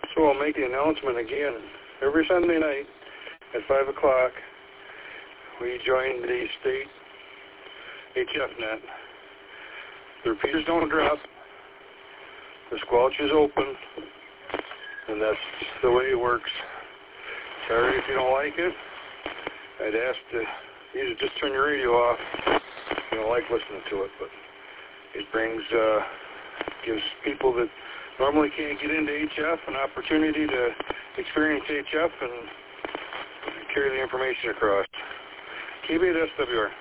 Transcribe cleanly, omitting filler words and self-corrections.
So I'll make the announcement again. Every Sunday night at 5 o'clock, we join the state HFNet. The repeaters don't drop. The squelch is open. And that's the way it works. Sorry if you don't like it. I'd ask to either just turn your radio off if you don't like listening to it. But it gives people that normally can't get into HF an opportunity to experience HF and carry the information across. Keep it SWR.